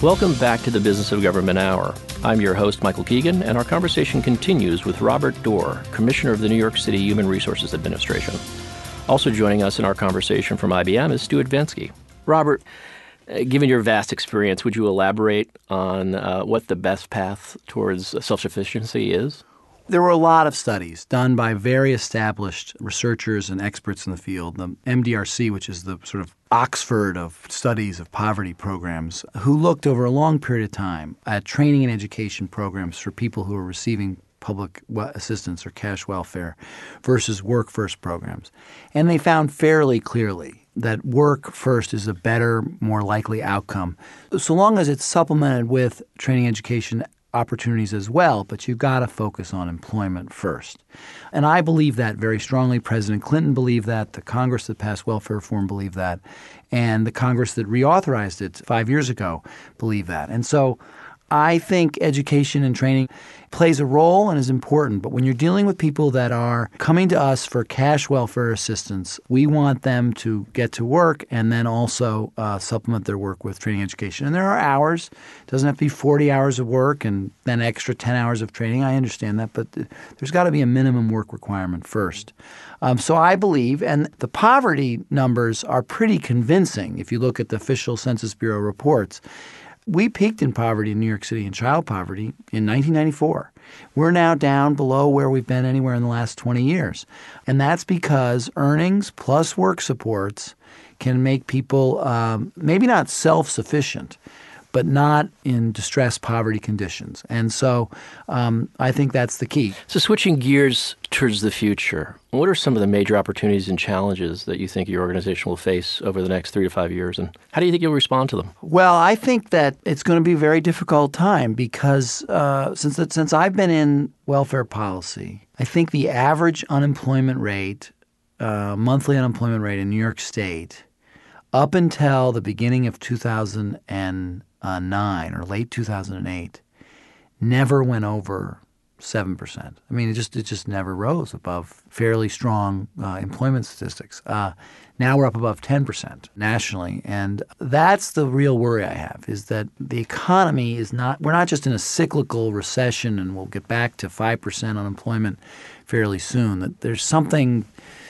Welcome back to the Business of Government Hour. I'm your host, Michael Keegan, and our conversation continues with Robert Doar, Commissioner of the New York City Human Resources Administration. Also joining us in our conversation from IBM is Stu Advensky. Robert, given your vast experience, would you elaborate on what the best path towards self-sufficiency is? There were a lot of studies done by very established researchers and experts in the field, the MDRC, which is the sort of Oxford of studies of poverty programs, who looked over a long period of time at training and education programs for people who are receiving public assistance or cash welfare versus work first programs. And they found fairly clearly that work first is a better, more likely outcome, so long as it's supplemented with training education opportunities as well, but you've got to focus on employment first. And I believe that very strongly. President Clinton believed that. The Congress that passed welfare reform believed that. And the Congress that reauthorized it 5 years ago believed that. And so I think education and training plays a role and is important. But when you're dealing with people that are coming to us for cash welfare assistance, we want them to get to work and then also supplement their work with training education. And there are hours. It doesn't have to be 40 hours of work and then extra 10 hours of training. I understand that. But there's got to be a minimum work requirement first. So I believe, and the poverty numbers are pretty convincing if you look at the official Census Bureau reports. We peaked in poverty in New York City, in child poverty, in 1994. We're now down below where we've been anywhere in the last 20 years. And that's because earnings plus work supports can make people maybe not self-sufficient, but not in distressed poverty conditions. And so I think that's the key. So switching gears towards the future, what are some of the major opportunities and challenges that you think your organization will face over the next 3 to 5 years? And how do you think you'll respond to them? Well, I think that it's going to be a very difficult time because since I've been in welfare policy, I think the average unemployment rate, monthly unemployment rate in New York State, up until the beginning of 2009 or late 2008, never went over 7%. I mean, it just never rose above fairly strong employment statistics. Now we're up above 10% nationally, and that's the real worry I have, is that the economy is not – we're not just in a cyclical recession and we'll get back to 5% unemployment fairly soon, that there's something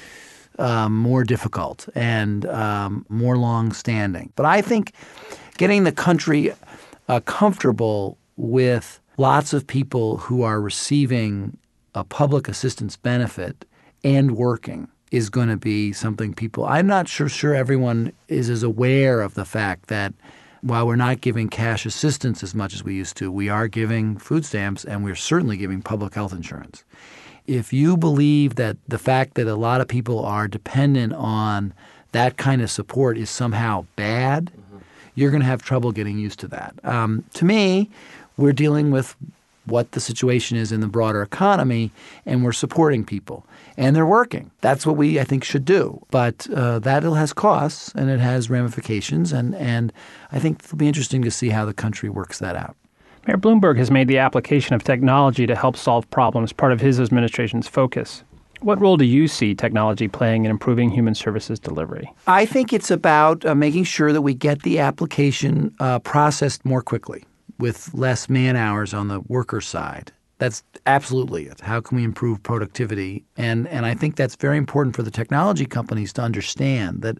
more difficult and more long-standing. But I think getting the country comfortable with lots of people who are receiving a public assistance benefit and working is going to be something people – I'm not sure everyone is as aware of the fact that while we're not giving cash assistance as much as we used to, we are giving food stamps and we're certainly giving public health insurance. If you believe that the fact that a lot of people are dependent on that kind of support is somehow bad, you're going to have trouble getting used to that. To me, we're dealing with what the situation is in the broader economy, and we're supporting people. And they're working. That's what we, I think, should do. But that has costs, and it has ramifications, and I think it'll be interesting to see how the country works that out. Mayor Bloomberg has made the application of technology to help solve problems part of his administration's focus. What role do you see technology playing in improving human services delivery? I think it's about making sure that we get the application processed more quickly with less man hours on the worker side. That's absolutely it. How can we improve productivity? And I think that's very important for the technology companies to understand that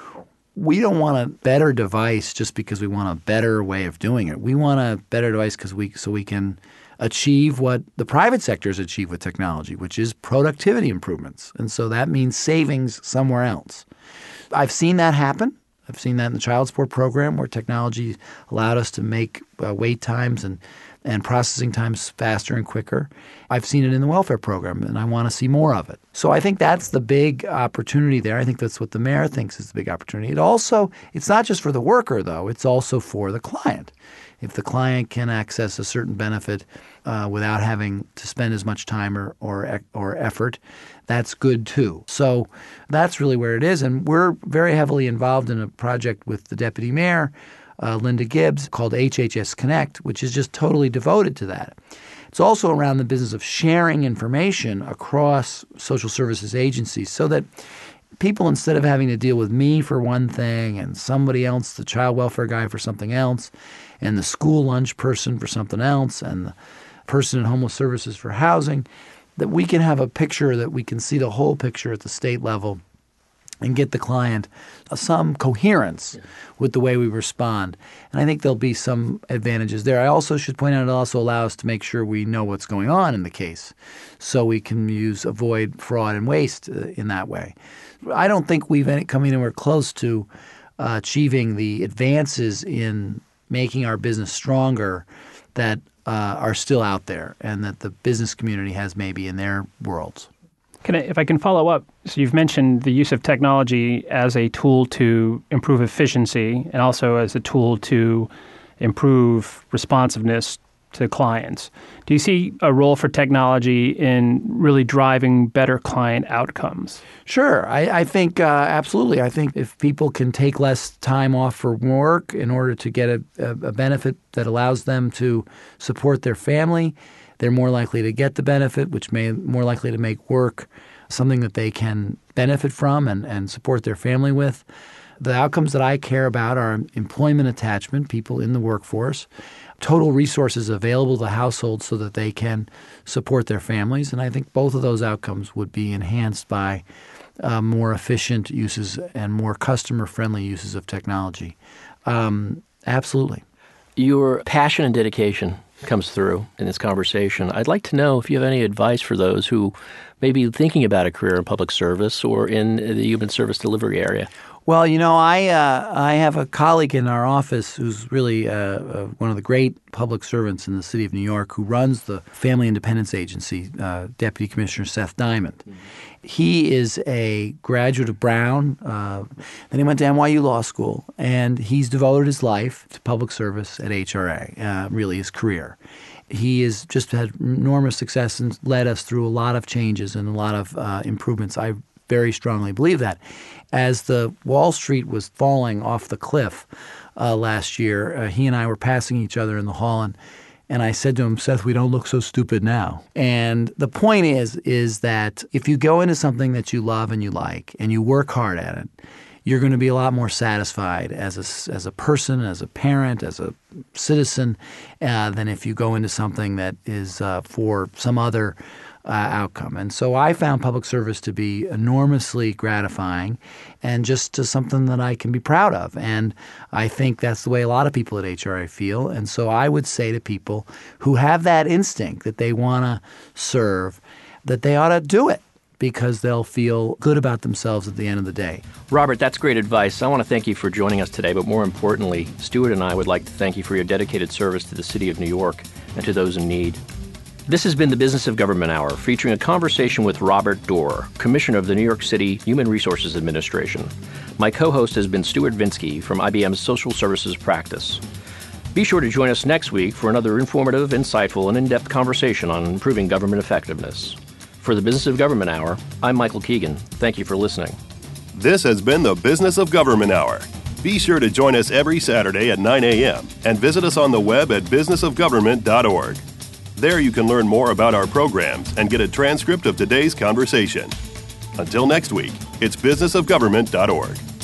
we don't want a better device just because we want a better way of doing it. We want a better device so we can achieve what the private sector has achieved with technology, which is productivity improvements. And so that means savings somewhere else. I've seen that happen. I've seen that in the child support program where technology allowed us to make wait times and processing times faster and quicker. I've seen it in the welfare program, and I want to see more of it. So I think that's the big opportunity there. I think that's what the mayor thinks is the big opportunity. It's not just for the worker, though. It's also for the client. If the client can access a certain benefit without having to spend as much time or effort, that's good too. So that's really where it is. And we're very heavily involved in a project with the deputy mayor, Linda Gibbs, called HHS Connect, which is just totally devoted to that. It's also around the business of sharing information across social services agencies so that people, instead of having to deal with me for one thing and somebody else, the child welfare guy for something else, and the school lunch person for something else, and the person in homeless services for housing, that we can have a picture, that we can see the whole picture at the state level and get the client some coherence with the way we respond. And I think there'll be some advantages there. I also should point out it also allows us to make sure we know what's going on in the case, so we can avoid fraud and waste in that way. I don't think we've come anywhere close to achieving the advances in making our business stronger that are still out there and that the business community has maybe in their worlds. If I can follow up, so you've mentioned the use of technology as a tool to improve efficiency and also as a tool to improve responsiveness to clients. Do you see a role for technology in really driving better client outcomes? Sure. I think absolutely. I think if people can take less time off for work in order to get a benefit that allows them to support their family, they're more likely to get the benefit, which may more likely to make work something that they can benefit from and support their family with. The outcomes that I care about are employment attachment, people in the workforce, total resources available to households so that they can support their families. And I think both of those outcomes would be enhanced by more efficient uses and more customer-friendly uses of technology. Absolutely. Your passion and dedication comes through in this conversation. I'd like to know if you have any advice for those who may be thinking about a career in public service or in the human service delivery area. Well, I have a colleague in our office who's really one of the great public servants in the city of New York who runs the Family Independence Agency, Deputy Commissioner Seth Diamond. Mm-hmm. He is a graduate of Brown. Then he went to NYU Law School, and he's devoted his life to public service at HRA, really his career. He has just had enormous success and led us through a lot of changes and a lot of improvements. I very strongly believe that. As the Wall Street was falling off the cliff last year, he and I were passing each other in the hall, and I said to him, Seth, we don't look so stupid now. And the point is that if you go into something that you love and you like and you work hard at it, you're going to be a lot more satisfied as a person, as a parent, as a citizen, than if you go into something that is for some other outcome. And so I found public service to be enormously gratifying and just something that I can be proud of. And I think that's the way a lot of people at HRA feel. And so I would say to people who have that instinct that they want to serve, that they ought to do it, because they'll feel good about themselves at the end of the day. Robert, that's great advice. I want to thank you for joining us today, but more importantly, Stuart and I would like to thank you for your dedicated service to the city of New York and to those in need. This has been the Business of Government Hour, featuring a conversation with Robert Doar, Commissioner of the New York City Human Resources Administration. My co-host has been Stuart Vinsky from IBM's Social Services Practice. Be sure to join us next week for another informative, insightful, and in-depth conversation on improving government effectiveness. For the Business of Government Hour, I'm Michael Keegan. Thank you for listening. This has been the Business of Government Hour. Be sure to join us every Saturday at 9 a.m. and visit us on the web at businessofgovernment.org. There you can learn more about our programs and get a transcript of today's conversation. Until next week, it's businessofgovernment.org.